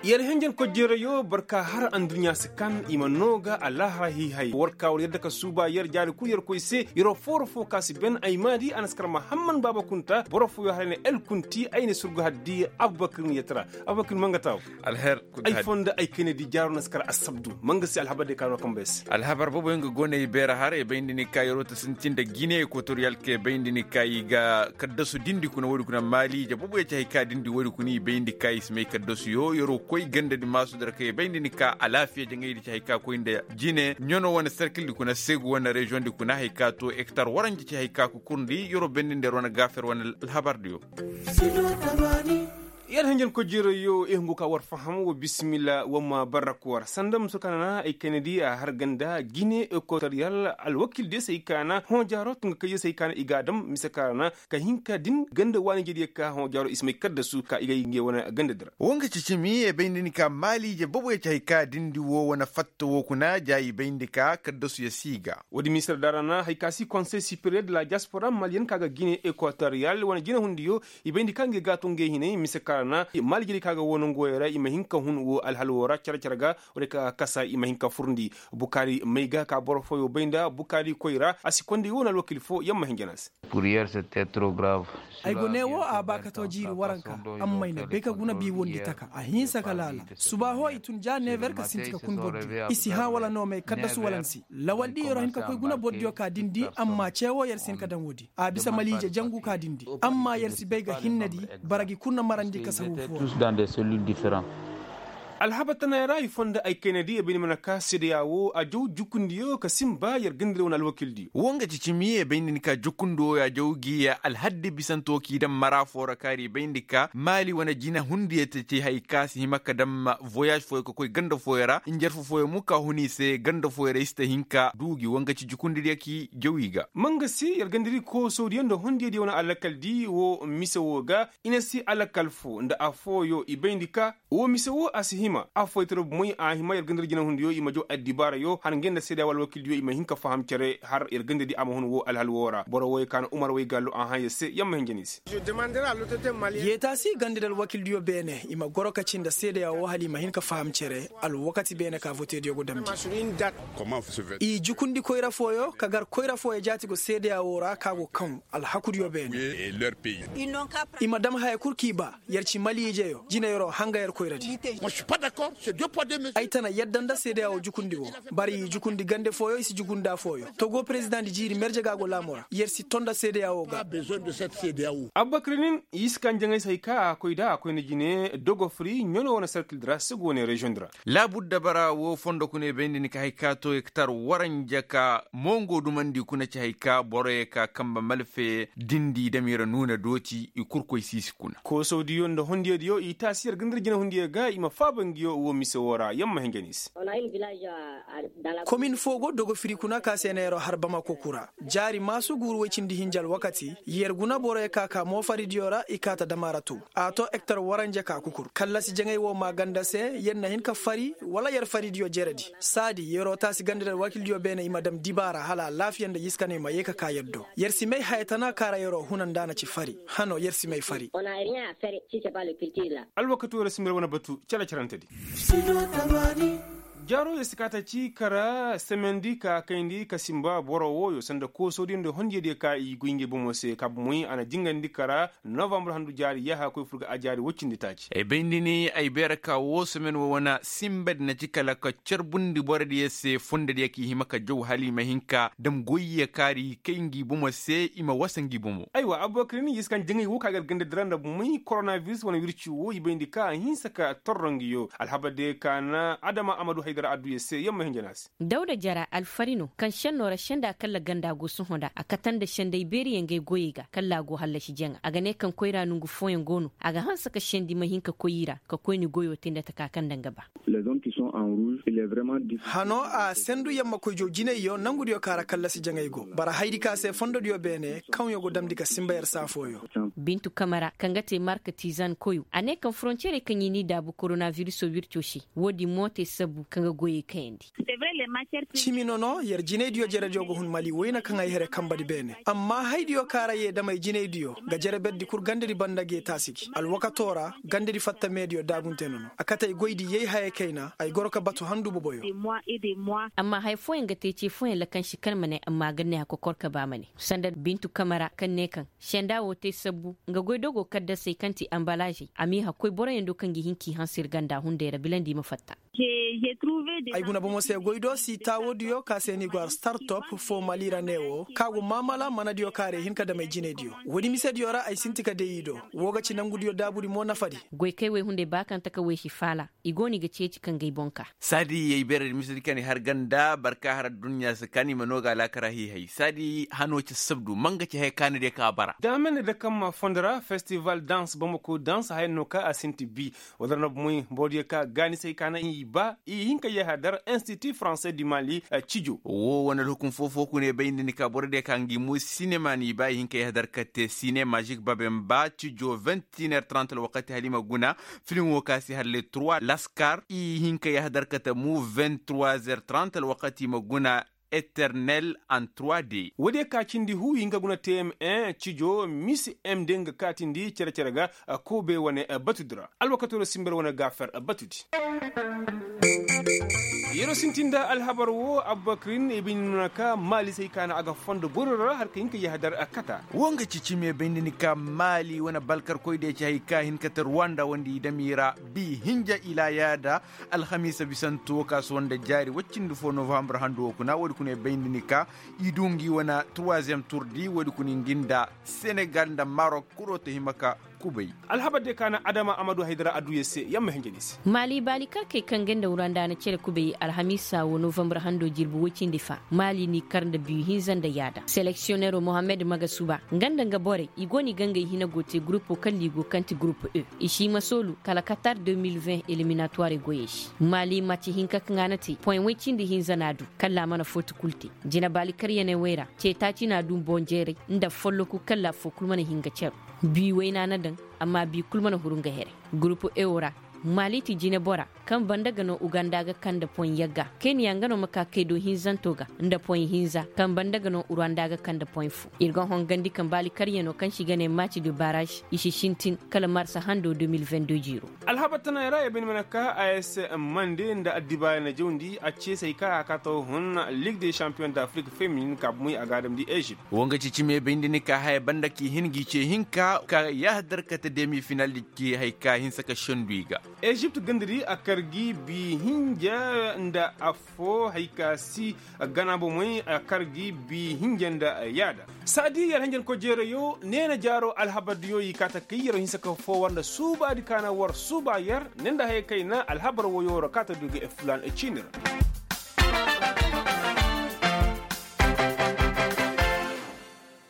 yar henjen ko yo barka har an dunya sikan imanoga Allah rahi hay warka wal yadda ka suba yar jari ku yar koy se yoro fo kasi ben ay madi anaskar Muhammad baba kunta borofu yo harene el kunti ayne surgu haddi Abubakar yatra Abubakar manga taw alher ay fonda ay kene di jaru naskar asabdu manga si alhabade kano kambes alhabar bobo nga gone bera har e bayndini kayro to sintinda Guinée Equatorial ke bayndini kay ga kaddasu dindi kuna wodi kuna Mali ja bobo ya ka dindi wodi kuni bayndi kay sme kaddasu yo yoro koy ganda di masu dar kay bayndini ka alafiya jangay di hayka ko inda Guinée nyono wona circle di kuna segu wona region di kuna hayka to hectare waranji ci hayka ko kurndi yoro bendinde rona gafer wona alhabar dio yar hanjal ko jiro yo e nguka war faham wo bismillah wa ma barakwar sandam sukana ay kennedy a har ganda Guinée Equatorial al wakil de sai kana hon jaro tunga kay sai kana igadam misakana ka hinka din ganda wani jidi ka hon jaro ismay kadda su ka igay nge wona ganda dira wonga cicimi e bayndini ka Mali je bobo e hayka dindi wo wona fatto wo kuna jayi bayndika kadda su ya siga wodi ministre darana hayka si conseil supérieur de la diaspora malienne kaga Guinée Equatorial wona jina hundiyo e bayndika nge gato nge hine misaka na maljiri kaga wono ngoyera ima hinka hun wo alhalwora charga wala kasa ima hinka furndi bukari meiga ka borfo yo benda bukari koira asikondi wona lokil fo yamma hingenas pour hier c'était trop grave ay gone wo abaka to jiri waranka amma ina beka guna bi wondi taka a hinsa kalala subaho itun ja never ka sintika kun boddi isi ha wala no me kadda su walansi lawaldi yoro hinka koy guna boddi ka dindi amma cewo yer sin ka dan wodi a bisa malije jangu ka dindi amma yer si bega hinnadi baragi kunna marandi tous dans des cellules différentes. alhabatana yara fonda ay kennedy e bini manaka CEDEAO a jow jukundiyo ka simba yar gandire won alwakildi wonga cicimi e bayndini ka jukundo ya jowgi ya alhaddi bisanto ki dam mara fora kari bayndika Mali wana jina hundiyete ci hay kasi himaka dam voyage fo ko koy ganda foyara injer fo muka huni se ganda foyara ista hinka dugi wonga ci jukundi ki jowiga manga si yar gandiri ko sodiyondo hundiyedi wona alakaldi wo misewoga inasi alakalfo nda afoyo e bayndika wo misewo asi afoytro moy a hima yer gandar jina hundiyo ima jo addibara yo han genda seda wal wakil yo ima hinka faham cere har yer ganda di ama hun wo alhal wora boro way kan Umar way gallo a han yesse yamma hengenis je demanderai à l'autorité malienne yeta si gandidal wakil yo bene ima goroka cinda seda ya wo halima hinka faham cere al wakati bene ka voter yo godamdi i jukundi koyra foyo kagar koyra foyo jati go seda ya wora kago kan al hakud yo bene et leur pays ima dam hay kurkiba yerci malije yo jina yoro hanga yer koyrati d'accord, c'est deux poids deux mesures. Aitana yaddanda CEDEAO jukundi wo bari jukundi gande foyo isi jukunda foyo togo president di jiri merje gago lamora yersi tonda CEDEAO ga besoin de cette CEDEAO Abakrin iskan jangay sayka koyda koyne jine dogo free nyono wona circle dra segone region dra la budda bara wo fondo kune bendini ka haykato hectare waranja ka mongo dumandi kuna ci hayka boroye ka kamba malfe dindi damira nuna doti i kurkoy sisi kuna ko sodiyo ndo hondiyo dio i tasir gandar jine hondiyo ga ima fabangiyo wo misewora yamma hengenis commune fogo dogo firikuna ka senero har Bamako kura jari masu guru wecindi hinjal wakati yerguna boroye ka mo faridiora ikata damaratu ato hectare waranje ka kukur kala si jangay wo maganda se yenna hin ka fari wala yer faridio jeredi sadi yero tasi gandal wakil dio bene imadam dibara hala lafiyande yiskane ma yeka ka yeddo yersi may haytana kara yero hunandana ci fari hano yersi may fari on a rien à faire si c'est pas le culture là alwakatu rasimir wana batu chala charantadi jaro ya sikata ci kara semendi ka kaindi ka simba boro woyo sanda ko sodin do honje de ka i guinge bomo se kab muy ana jingandi kara november handu jari yaha ko furga ajari woccindi taci e bendini ay beraka wo semen wo wana simbed na cikala ka cerbundi bordi yesse fonde de ki himaka jow halima hinka dam goyye kari kaingi bomo se ima wasangi bomo aywa abokrini yiskan jingi wo kagal gande dranda muy coronavirus wana wirci wo ibendi ka hinsaka torrongiyo alhabade kana adama amadou adu yesse yamma hingenas dauda jara alfarino kan shannora shanda kala ganda go sun honda akatan da shanda iberi yenge goyiga kala go halla shi jenga aga ne kan koira nungu foyen gono aga hansa ka shendi mahinka koyira ka koyni goyo tinda ta kakan dangaba les zones qui sont en rouge il est vraiment difficile hano a sendu yamma ko jojine yo nangudu yo kara kala si jenga go bara haydi ka se fondo dio bene kan yo go damdi ka simbayar safoyo bintu kamara kangate marka tizan koyu ane kan frontiere kan yini da bu coronavirus so wirtoshi wodi mote sabu kan ga goye kayandi chimino no yer jinediyo jere jogo hun mali wayna kan ay here kambadi bene amma haydiyo karaye da mai jinediyo ga jere beddi kur gandedi bandage tasiki al wakatora gandedi fatta medio daguntenono akata goydi yey haye kayna ay goroka batu handu boboyo amma hay foyen ga tece foyen la kan shi kalmane amma ganne ko korka ba mane sandar bintu kamara kan ne kan shenda wote sabbu ga goydogo kadda sai kanti ambalaje ami hakoi borayen do kan gihinki hansir ganda hunde ra bilandi mafatta ay guna bomo se goydo si tawodiyo ka seni gwar startup fo malira newo kago mamala manadiyo kare hinka da mai jinediyo wodi misediyo ra ay sintika deyido woga ci nangudiyo daburi mo nafadi goy kai we hunde bakan taka we shi fala igoni ga ceci kan gai bonka sadi yey bere misedi kani har ganda barka har dunya sakani manoga la karahi hay sadi hano ci sabdu manga ci hay kan de ka bara damen da kam fondara festival dance bamako dance hay no ka asinti bi wadarna muy bodiye ka gani sai kana ba i hinka ya hadar Institut Français du Mali Chijo wo wana hukum fofo ku ne bayni ni ka borde kangi mu cinéma ni ba hinka ya hadar kate ciné magique babemba Chijo 21h30 wakati halima guna film wakasi halle 3 Lascar i hinka ya hadar kate mu 23h30 wakati maguna éternel en 3D wode ka cindi hu yinga guna TM1 Chijo Miss M denga katindi cerga ko be wane batudra alwakatoro simber wane gafer batudi yero sintinda alhabar wo abubakrin ibn naka mali sai kana aga fondo burura har ka yinka yahadar akata wonga cicime bindini ka mali wana balkar koyde ci hay ka hin kata Rwanda wandi damira bi hinja ila yada alhamisa bisanto kaso wanda jari waccindi fo November hando kuna wodi kune bindini ka idungi wana 3e tour di wodi kuni ginda Senegal da Maroc kuroto himaka kubai alhabar de kana Adama Amadou Haidara adu yesse yamma hingelis mali balikar kai kan ganda uranda na cire kubai alhamisa wo November hando jirbu wacin difa mali ni karnda biyu hinzan da yada selectionero Mohamed Magasuba ganda nga bore igoni ganga hina gote grupo kalligo kanti grupo E ishi masolu kala Qatar 2020 eliminatoire goyesh mali mati hinka kanganati point wacin di hinzanadu kalla mana foto kulti jina balikar yana wera ce ta cina dun bonjere inda follo ku kalla fo kulmana hinga cer bi waina na dan amma bi kulmana hurunga here grupo Eura mali ti jine bora kan banda gano Uganda ga kan da pon yagga Kenya ngano maka kedo hinzan toga nda pon hinza kan banda gano Rwanda ga kan da pon fu irgon hongandi kan bali karyano kan shiga ne match de barrage ishi shintin kala marsa hando 2022 jiro alhabatana yara ibn manaka AS mande nda adiba na jondi a ce sai ka to hun Ligue des Champions d'Afrique féminine ka muy agadam di Egypt wonga cici me bindini ka hay banda ki hingi ce hinka ka yahdar ka ta demi final ki hay ka hin saka shonduiga Egypt gandiri a kargi bi hinja nda afo haikasi gana bo mai a kargi bi hinja da yada sadi yar hanjan ko jere yo nena jaro alhabadiyo yi kata kiyero hinsa ka fo wanda suba di kana war suba yar nenda hay kaina alhabar woyo kata duga e fulan e chinira